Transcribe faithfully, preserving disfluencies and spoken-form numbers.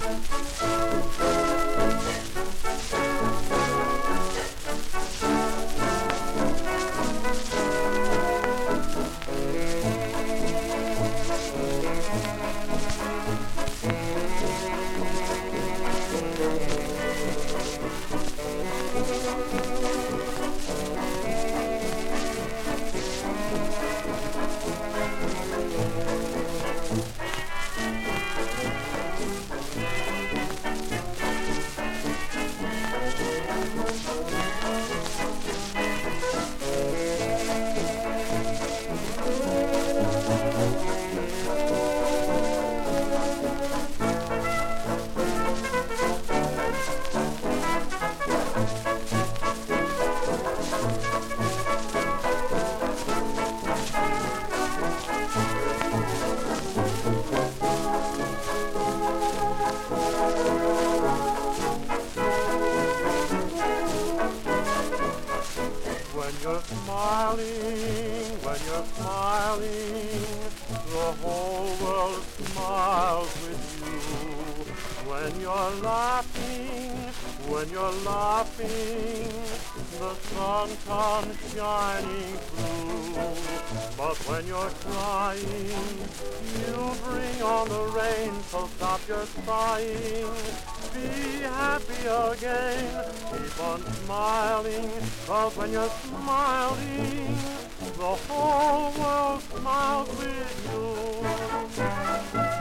When you're smiling, when you're smiling, the whole world smiles with you. When you're laughing, when you're laughing, the sun comes shining through. But when you're crying, you bring on the rain, so stop your sighing. Be happy again, keep on smiling, 'cause when you're smiling, the whole world smiles with you.